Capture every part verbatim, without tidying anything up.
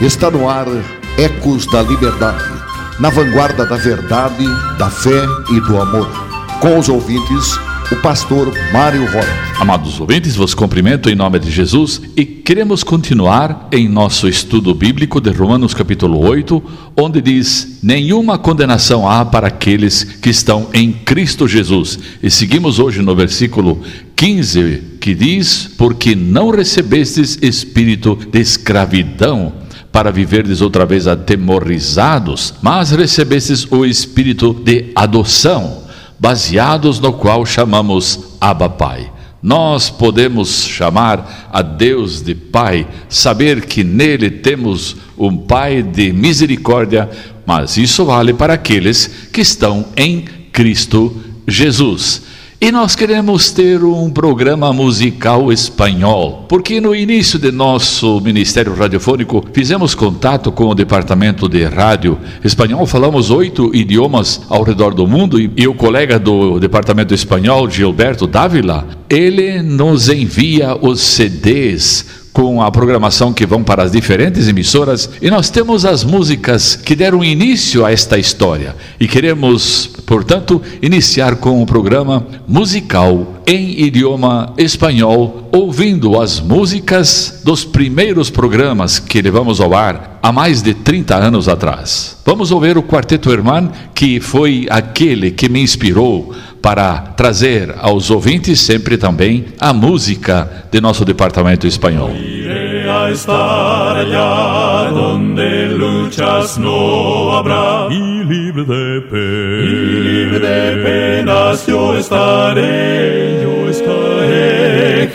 Está no ar Ecos da Liberdade, na vanguarda da verdade, da fé e do amor. Com os ouvintes, o pastor Mário Rocha. Amados ouvintes, vos cumprimento em nome de Jesus e queremos continuar em nosso estudo bíblico de Romanos capítulo oito, onde diz: nenhuma condenação há para aqueles que estão em Cristo Jesus. E seguimos hoje no versículo quinze, que diz: porque não recebestes espírito de escravidão para viverdes outra vez atemorizados, mas recebestes o espírito de adoção, baseados no qual chamamos Abba Pai. Nós podemos chamar a Deus de Pai, saber que nele temos um Pai de misericórdia, mas isso vale para aqueles que estão em Cristo Jesus. E nós queremos ter um programa musical espanhol, porque no início de nosso ministério radiofônico fizemos contato com o departamento de rádio espanhol, falamos oito idiomas ao redor do mundo, e, e o colega do departamento espanhol, Gilberto Dávila, ele nos envia os C Ds com a programação que vão para as diferentes emissoras, e nós temos as músicas que deram início a esta história, e queremos, portanto, iniciar com um programa musical em idioma espanhol, ouvindo as músicas dos primeiros programas que levamos ao ar há mais de trinta anos atrás. Vamos ouvir o Quarteto Hermán, que foi aquele que me inspirou para trazer aos ouvintes sempre também a música de nosso departamento espanhol. Iré a estar allá donde luchas no habrá, y libre de penas, y libre de penas yo estaré, yo estaré,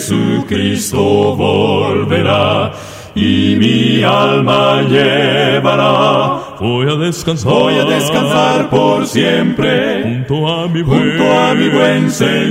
Jesucristo volverá, y mi alma llevará. Voy a descansar, voy a descansar por siempre, junto a mi buen, junto a mi buen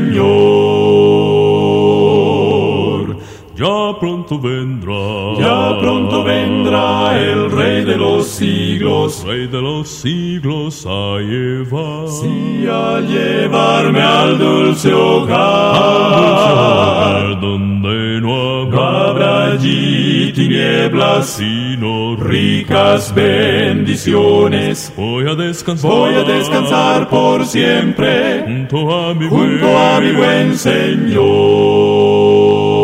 Señor. Ya pronto vendrá, ya pronto vendrá el Rey de los siglos, Rey de los siglos a llevar, sí, a llevarme al dulce hogar, al dulce hogar donde no habrá, no habrá allí tinieblas, sino ricas bendiciones. Voy a descansar, voy a descansar por siempre, junto a mi, junto buen, a mi buen Señor.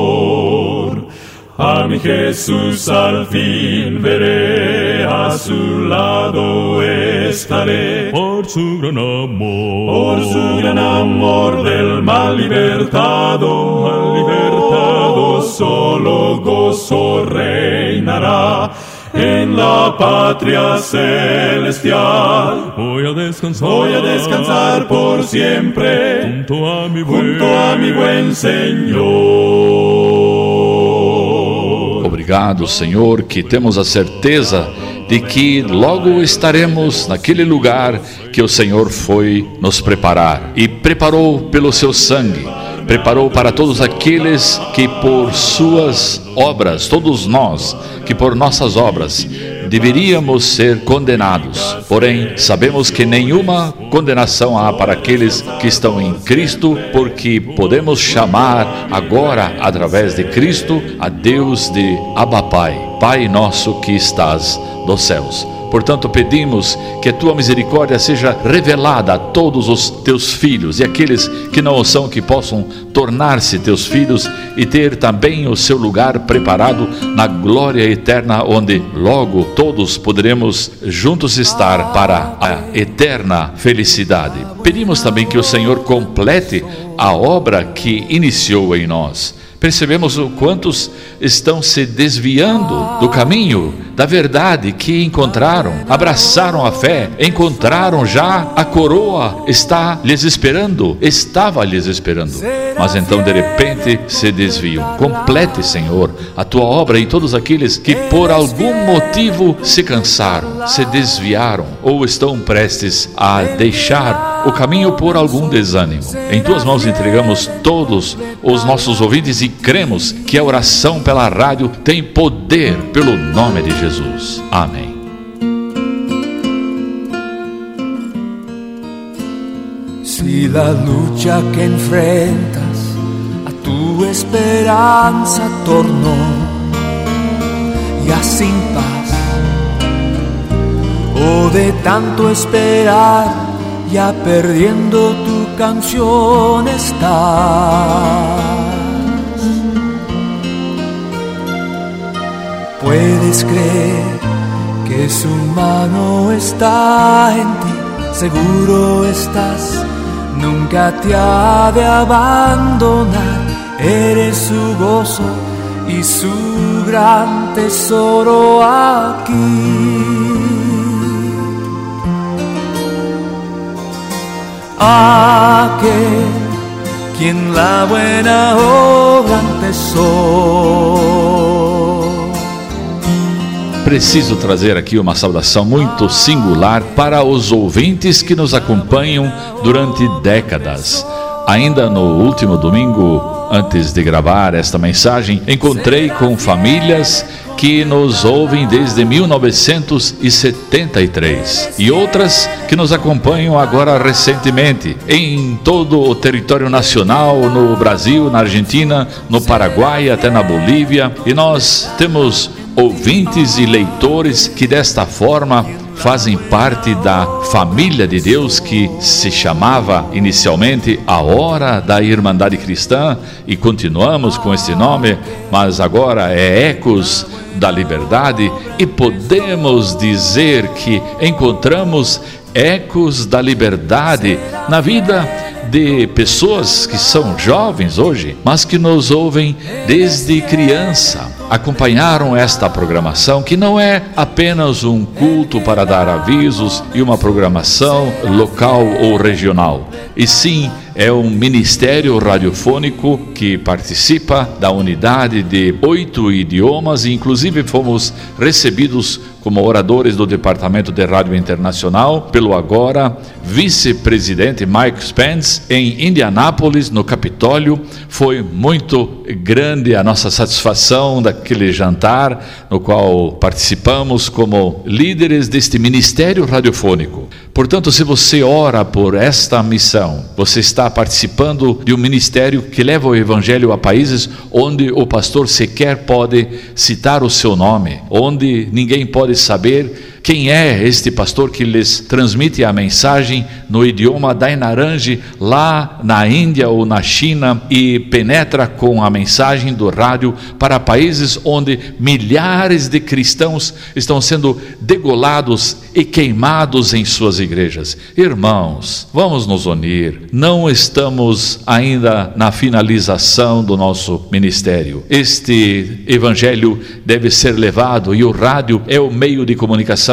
A mi Jesús al fin veré, a su lado estaré, por su gran amor, por su gran amor del mal libertado, mal libertado, solo gozo reinará en la patria celestial. Voy a descansar, voy a descansar por siempre, junto a mi buen, junto a mi buen Señor. Obrigado, Senhor, que temos a certeza de que logo estaremos naquele lugar que o Senhor foi nos preparar e preparou pelo seu sangue. Preparou para todos aqueles que por suas obras, todos nós que por nossas obras deveríamos ser condenados. Porém, sabemos que nenhuma condenação há para aqueles que estão em Cristo, porque podemos chamar agora, através de Cristo, a Deus de Abba Pai, Pai nosso que estás nos céus. Portanto, pedimos que a tua misericórdia seja revelada a todos os teus filhos, e aqueles que não o são, que possam tornar-se teus filhos e ter também o seu lugar preparado na glória eterna, onde logo todos poderemos juntos estar para a eterna felicidade. Pedimos também que o Senhor complete a obra que iniciou em nós. Percebemos o quantos estão se desviando do caminho, da verdade que encontraram, abraçaram a fé, encontraram já a coroa, está lhes esperando, estava lhes esperando, mas então de repente se desviam. Complete, Senhor, a tua obra em todos aqueles que por algum motivo se cansaram, se desviaram ou estão prestes a deixar o caminho por algum desânimo. Em tuas mãos entregamos todos os nossos ouvintes e cremos que a oração pela rádio tem poder pelo nome de Jesus. Amém. Si la lucha que enfrentas a tu esperanza tornó ya sin paz, o de tanto esperar, ya perdiendo tu canción estás. Puedes creer que su mano está en ti, seguro estás, nunca te ha de abandonar. Eres su gozo y su gran tesoro aquí. Aquel quien la buena obra empezó. Preciso trazer aqui uma saudação muito singular para os ouvintes que nos acompanham durante décadas. Ainda no último domingo, antes de gravar esta mensagem, encontrei com famílias que nos ouvem desde mil novecentos e setenta e três e outras que nos acompanham agora recentemente em todo o território nacional, no Brasil, na Argentina, no Paraguai, até na Bolívia. E nós temos ouvintes e leitores que desta forma fazem parte da família de Deus que se chamava inicialmente a Hora da Irmandade Cristã, e continuamos com esse nome, mas agora é Ecos da Liberdade, e podemos dizer que encontramos ecos da liberdade na vida de pessoas que são jovens hoje, mas que nos ouvem desde criança. Acompanharam esta programação, que não é apenas um culto para dar avisos e uma programação local ou regional, e sim é um ministério radiofônico que participa da unidade de oito idiomas, e inclusive fomos recebidos como oradores do Departamento de Rádio Internacional pelo agora vice-presidente Mike Spence em Indianápolis, no Capitólio. Foi muito grande a nossa satisfação daquele jantar no qual participamos como líderes deste ministério radiofônico. Portanto, se você ora por esta missão, você está participando de um ministério que leva o evangelho a países onde o pastor sequer pode citar o seu nome, onde ninguém pode saber quem é este pastor que lhes transmite a mensagem no idioma Dainaranji, lá na Índia ou na China, e penetra com a mensagem do rádio para países onde milhares de cristãos estão sendo degolados e queimados em suas igrejas. Irmãos, vamos nos unir. Não estamos ainda na finalização do nosso ministério. Este evangelho deve ser levado, e o rádio é o meio de comunicação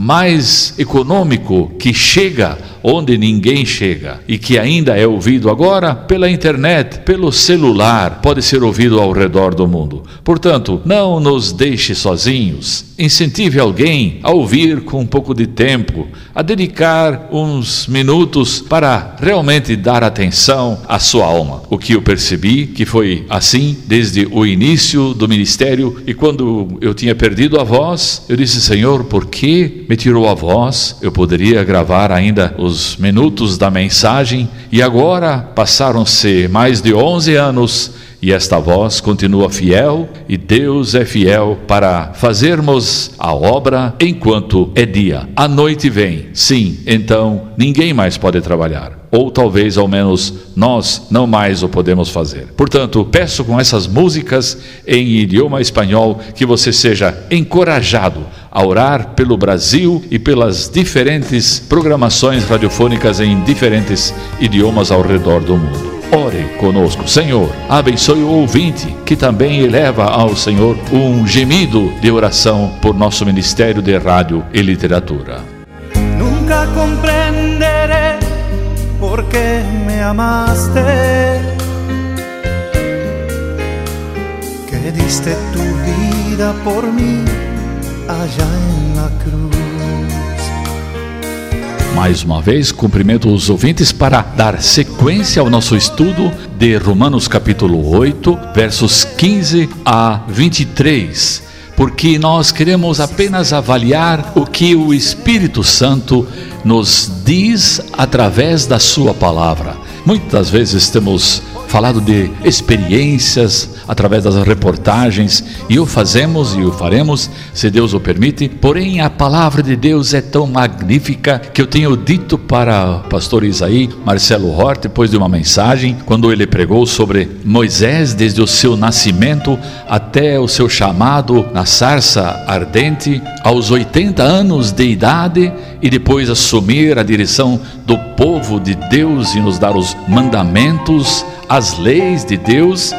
mais econômico que chega onde ninguém chega, e que ainda é ouvido agora pela internet, pelo celular, pode ser ouvido ao redor do mundo. Portanto, não nos deixe sozinhos. Incentive alguém a ouvir com um pouco de tempo, a dedicar uns minutos para realmente dar atenção à sua alma. O que eu percebi que foi assim desde o início do ministério, e quando eu tinha perdido a voz, eu disse: Senhor, por que me tirou a voz? Eu poderia gravar ainda os minutos da mensagem, e agora passaram-se mais de onze anos e esta voz continua fiel, e Deus é fiel para fazermos a obra enquanto é dia. A noite vem, sim, então ninguém mais pode trabalhar, ou talvez ao menos nós não mais o podemos fazer. Portanto, peço com essas músicas em idioma espanhol que você seja encorajado a orar pelo Brasil e pelas diferentes programações radiofônicas em diferentes idiomas ao redor do mundo. Ore conosco. Senhor, abençoe o ouvinte que também eleva ao Senhor um gemido de oração por nosso ministério de rádio e literatura. Nunca compreenderé por que me amaste, que diste tu vida por mí allá en la cruz. Mais uma vez, cumprimento os ouvintes para dar sequência ao nosso estudo de Romanos capítulo oito, versos quinze a vinte e três, porque nós queremos apenas avaliar o que o Espírito Santo nos diz através da sua palavra. Muitas vezes temos falado de experiências através das reportagens, e o fazemos e o faremos, se Deus o permite. Porém, a palavra de Deus é tão magnífica que eu tenho dito para o pastor Isaí Marcelo Hort, depois de uma mensagem, quando ele pregou sobre Moisés, desde o seu nascimento até o seu chamado na sarça ardente, aos oitenta anos de idade, e depois assumir a direção do povo de Deus e nos dar os mandamentos, as leis de Deus,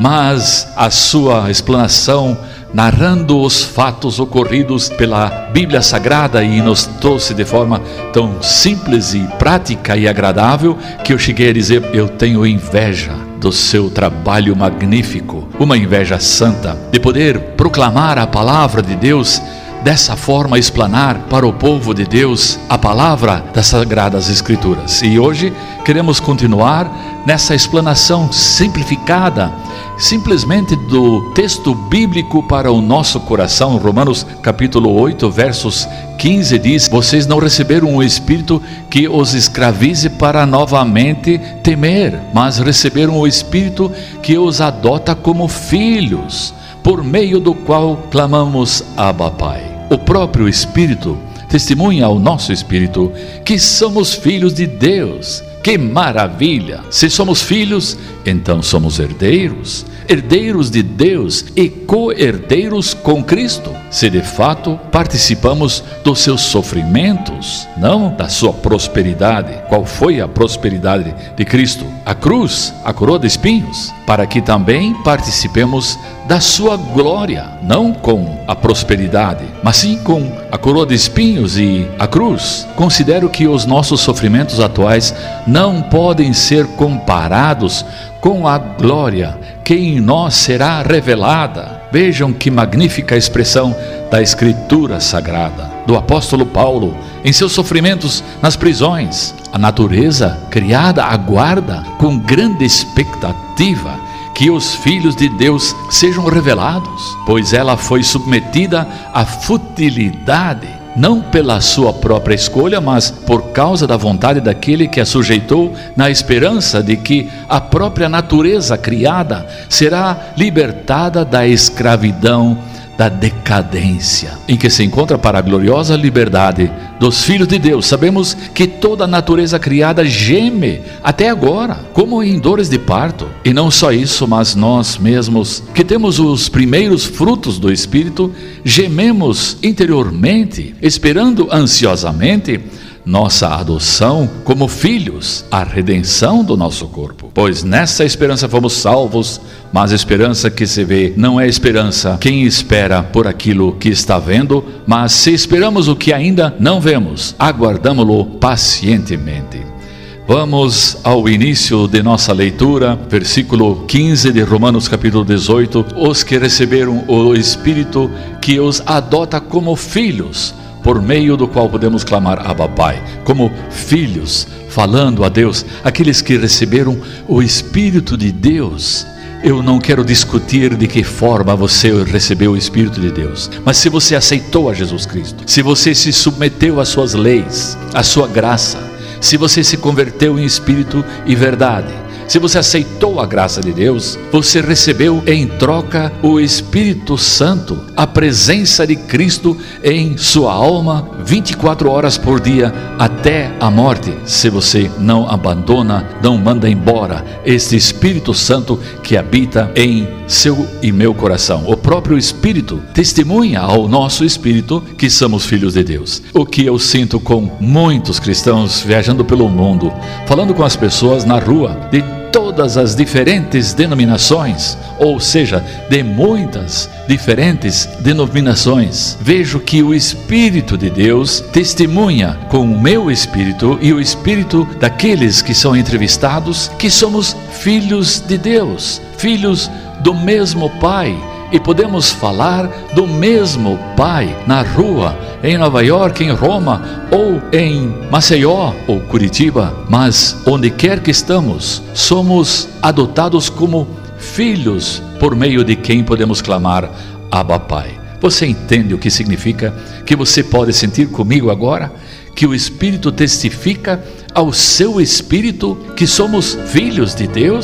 mas a sua explanação narrando os fatos ocorridos pela Bíblia Sagrada, e nos trouxe de forma tão simples e prática e agradável que eu cheguei a dizer: eu tenho inveja do seu trabalho magnífico, uma inveja santa, de poder proclamar a palavra de Deus dessa forma, explanar para o povo de Deus a palavra das Sagradas Escrituras. E hoje queremos continuar nessa explanação simplificada, simplesmente do texto bíblico para o nosso coração. Romanos capítulo oito, versos quinze diz: vocês não receberam um espírito que os escravize para novamente temer, mas receberam o espírito que os adota como filhos, por meio do qual clamamos: Abba, Pai. O próprio Espírito testemunha ao nosso espírito que somos filhos de Deus. Que maravilha! Se somos filhos, então somos herdeiros, herdeiros de Deus e co-herdeiros com Cristo, se de fato participamos dos seus sofrimentos, não da sua prosperidade. Qual foi a prosperidade de Cristo? A cruz, a coroa de espinhos, para que também participemos da sua glória, não com a prosperidade, mas sim com a coroa de espinhos e a cruz. Considero que os nossos sofrimentos atuais não podem ser comparados com a glória que em nós será revelada. Vejam que magnífica expressão da Escritura Sagrada, do apóstolo Paulo, em seus sofrimentos nas prisões. A natureza criada aguarda com grande expectativa que os filhos de Deus sejam revelados, pois ela foi submetida à futilidade, não pela sua própria escolha, mas por causa da vontade daquele que a sujeitou, na esperança de que a própria natureza criada será libertada da escravidão, da decadência, em que se encontra para a gloriosa liberdade dos filhos de Deus. Sabemos que toda a natureza criada geme até agora, como em dores de parto. E não só isso, mas nós mesmos, que temos os primeiros frutos do Espírito, gememos interiormente, esperando ansiosamente nossa adoção como filhos, a redenção do nosso corpo. Pois nessa esperança fomos salvos, mas a esperança que se vê não é esperança quem espera por aquilo que está vendo, mas se esperamos o que ainda não vemos, aguardamo-lo pacientemente. Vamos ao início de nossa leitura, versículo quinze de Romanos capítulo dezoito. Os que receberam o Espírito que os adota como filhos, por meio do qual podemos clamar Abba, Pai, como filhos, falando a Deus, aqueles que receberam o Espírito de Deus. Eu não quero discutir de que forma você recebeu o Espírito de Deus, mas se você aceitou a Jesus Cristo, se você se submeteu às suas leis, à sua graça, se você se converteu em Espírito e verdade, se você aceitou a graça de Deus, você recebeu em troca o Espírito Santo, a presença de Cristo em sua alma, vinte e quatro horas por dia, até a morte, se você não abandona, não manda embora este Espírito Santo que habita em seu e meu coração. O próprio Espírito testemunha ao nosso espírito que somos filhos de Deus. O que eu sinto com muitos cristãos viajando pelo mundo, falando com as pessoas na rua, de todas as diferentes denominações, ou seja, de muitas diferentes denominações, vejo que o Espírito de Deus testemunha com o meu espírito e o espírito daqueles que são entrevistados que somos filhos de Deus, filhos do mesmo Pai, e podemos falar do mesmo Pai na rua, em Nova York, em Roma, ou em Maceió, ou Curitiba, mas onde quer que estamos, somos adotados como filhos, por meio de quem podemos clamar Abba, Pai. Você entende o que significa? Que você pode sentir comigo agora? Que o Espírito testifica ao seu espírito que somos filhos de Deus?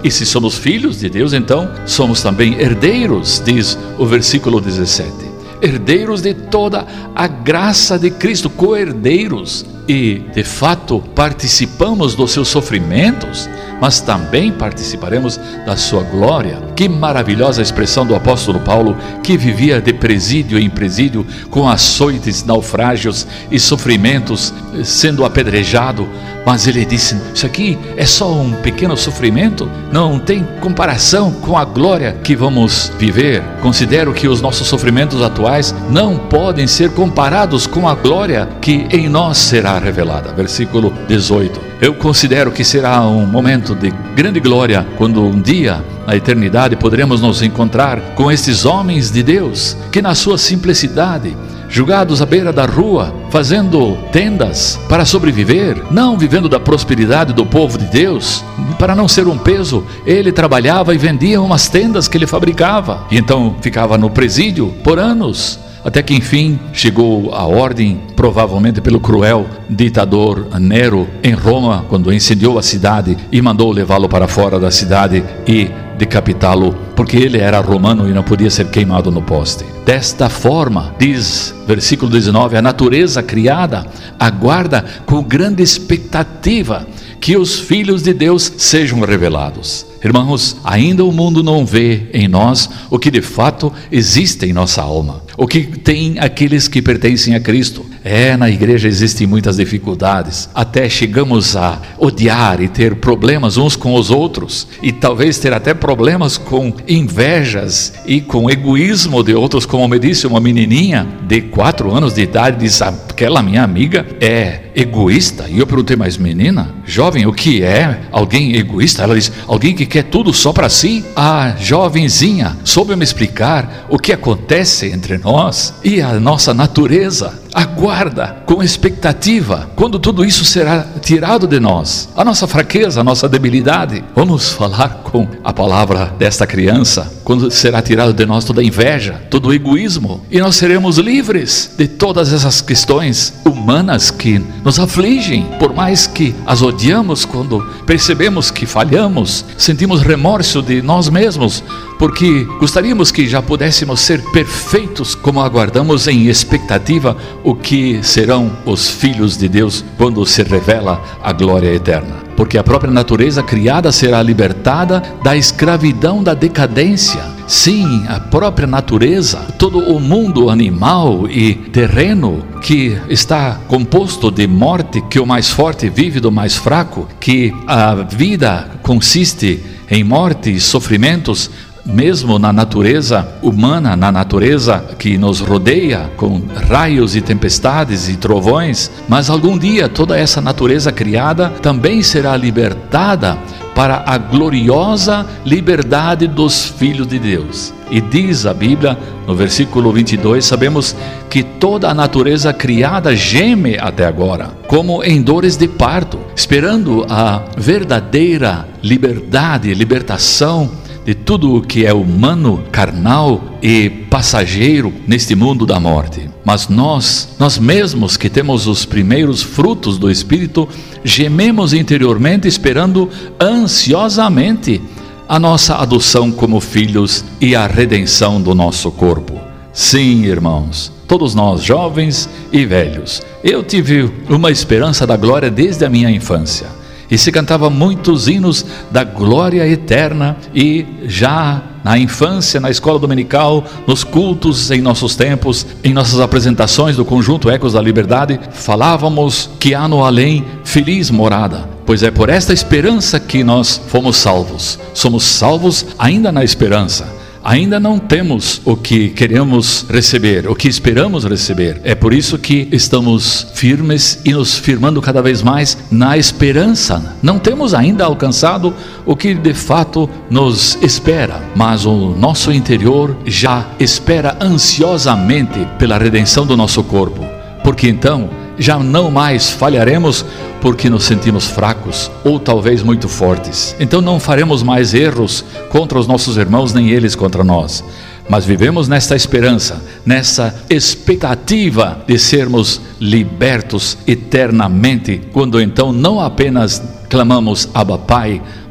E se somos filhos de Deus, então somos também herdeiros, diz o versículo dezessete. Herdeiros de toda a graça de Cristo, co-herdeiros. E, de fato, participamos dos seus sofrimentos, mas também participaremos da sua glória. Que maravilhosa expressão do apóstolo Paulo, que vivia de presídio em presídio, com açoites, naufrágios e sofrimentos, sendo apedrejado. Mas ele disse, isso aqui é só um pequeno sofrimento, não tem comparação com a glória que vamos viver. Considero que os nossos sofrimentos atuais não podem ser comparados com a glória que em nós será revelada. Versículo dezoito. Eu considero que será um momento de grande glória, quando um dia, na eternidade, poderemos nos encontrar com estes homens de Deus, que na sua simplicidade, julgados à beira da rua, fazendo tendas para sobreviver, não vivendo da prosperidade do povo de Deus, para não ser um peso, ele trabalhava e vendia umas tendas que ele fabricava, e então ficava no presídio por anos, até que enfim chegou a ordem, provavelmente pelo cruel ditador Nero em Roma, quando incendiou a cidade e mandou levá-lo para fora da cidade e decapitá-lo, porque ele era romano e não podia ser queimado no poste. Desta forma, diz versículo dezenove, a natureza criada aguarda com grande expectativa que os filhos de Deus sejam revelados. Irmãos, ainda o mundo não vê em nós o que de fato existe em nossa alma, o que tem aqueles que pertencem a Cristo. É, na igreja existem muitas dificuldades, até chegamos a odiar e ter problemas uns com os outros, e talvez ter até problemas com invejas e com egoísmo de outros, como me disse uma menininha de quatro anos de idade, diz, aquela minha amiga é egoísta. E eu perguntei, mas menina, jovem, o que é alguém egoísta? Ela disse, alguém que quer tudo só para si. A jovenzinha soube me explicar o que acontece entre nós e a nossa natureza. Aguarda com expectativa quando tudo isso será tirado de nós, a nossa fraqueza, a nossa debilidade. Vamos falar com a palavra desta criança, quando será tirado de nós toda a inveja, todo o egoísmo, e nós seremos livres de todas essas questões humanas que nos afligem, por mais que as odiamos. Quando percebemos que falhamos, sentimos remorso de nós mesmos, porque gostaríamos que já pudéssemos ser perfeitos, como aguardamos em expectativa o que serão os filhos de Deus quando se revela a glória eterna. Porque a própria natureza criada será libertada da escravidão da decadência. Sim, a própria natureza, todo o mundo animal e terreno que está composto de morte, que o mais forte vive do mais fraco, que a vida consiste em morte e sofrimentos, mesmo na natureza humana, na natureza que nos rodeia, com raios e tempestades e trovões. Mas algum dia toda essa natureza criada também será libertada para a gloriosa liberdade dos filhos de Deus. E diz a Bíblia, no versículo vinte e dois, sabemos que toda a natureza criada geme até agora, como em dores de parto, esperando a verdadeira liberdade, libertação de tudo o que é humano, carnal e passageiro neste mundo da morte. Mas nós, nós mesmos que temos os primeiros frutos do Espírito, gememos interiormente esperando ansiosamente a nossa adoção como filhos e a redenção do nosso corpo. Sim, irmãos, todos nós, jovens e velhos, eu tive uma esperança da glória desde a minha infância. E se cantava muitos hinos da glória eterna, e já na infância, na escola dominical, nos cultos em nossos tempos, em nossas apresentações do conjunto Ecos da Liberdade, falávamos que há no além feliz morada. Pois é por esta esperança que nós fomos salvos. Somos salvos ainda na esperança. Ainda não temos o que queremos receber, o que esperamos receber. É por isso que estamos firmes e nos firmando cada vez mais na esperança. Não temos ainda alcançado o que de fato nos espera, mas o nosso interior já espera ansiosamente pela redenção do nosso corpo, porque então já não mais falharemos porque nos sentimos fracos ou talvez muito fortes. Então não faremos mais erros contra os nossos irmãos, nem eles contra nós. Mas vivemos nesta esperança, nessa expectativa de sermos libertos eternamente, quando então não apenas clamamos Abba Pai,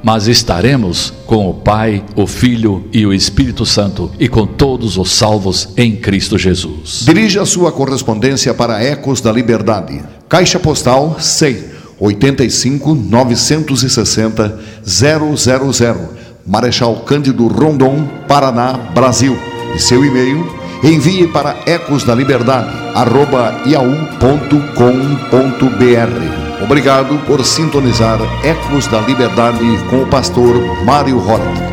mas estaremos com o Pai, o Filho e o Espírito Santo e com todos os salvos em Cristo Jesus. Dirija sua correspondência para Ecos da Liberdade. Caixa Postal C E I oitenta e cinco, novecentos e sessenta, zero zero zero, Marechal Cândido Rondon, Paraná, Brasil. E seu e-mail, envie para ecosdaliberdade arroba yahoo ponto com ponto br. Obrigado por sintonizar Ecos da Liberdade com o pastor Mário Hort.